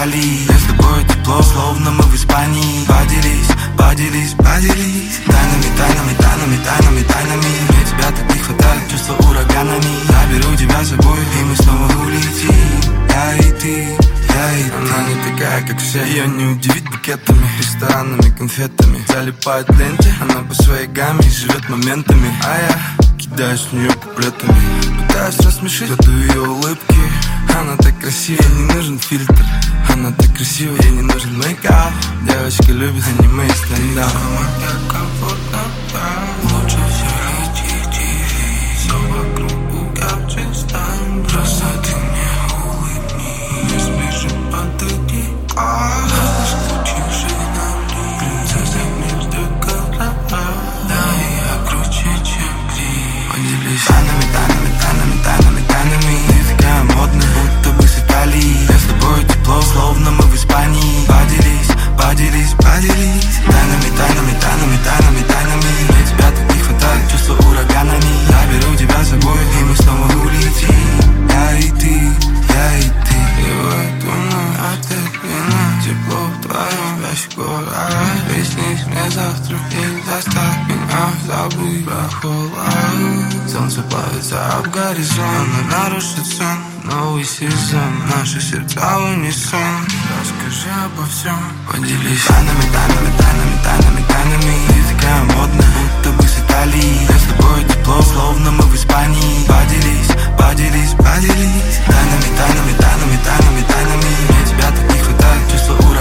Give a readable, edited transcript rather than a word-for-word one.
Италии. Мне с тобой тепло, словно мы в Испании. Поделись, поделись, поделись тайнами, тайнами, тайнами, тайнами, тайнами. Мне тебя так не хватает, чувства ураганами. Заберу тебя с собой, и мы снова улетим. Я и ты, я и ты. Она не такая, как все, ее не удивить букетами, ресторанами, конфетами. Залипает в ленте, она по своей гамме живет моментами. А я кидаюсь в нее куплетами, пытаюсь рассмешить году ее улыбки. Она так красива, ей не нужен фильтр. Она так красива, ей не нужен мейкап. Девочка любит аниме и стендап. Так комфортно, лучше все тихо, все вокруг как чисто. Просто ты мне улыбнись, ближе подойди. Скучивший на мне, принцесса между голова. Да, я круче, чем ты. Поделись тайнами, тайнами, тайнами, тайнами, тайнами. Ты такая модная, будто бы с Италии. Мне с тобой тепло, словно мы в Испании. Поделись, поделись, поделись тайнами, тайнами, тайнами, тайнами, тайнами. Мне тебя так не хватает, чувства ураганами. Заберу тебя с собой, и мы снова улетим. Я и ты, я и ты. И в эту ночь отеплено тепло в твоем ящике. Приснись мне завтра и заставь меня забыть про холод. Солнце плавится об горизонт, но нарушит сон. Новый сезон, наши сердца в унисон. Расскажи обо всем, поделись тайнами, тайнами, тайнами, тайнами, тайнами. Ты такая модная, будто бы с Италии. Мне с тобой тепло, словно мы в Испании. Поделись, поделись, поделись тайнами, тайнами, тайнами, тайнами, тайнами. Мне тебя так не хватает, чувства ураганами.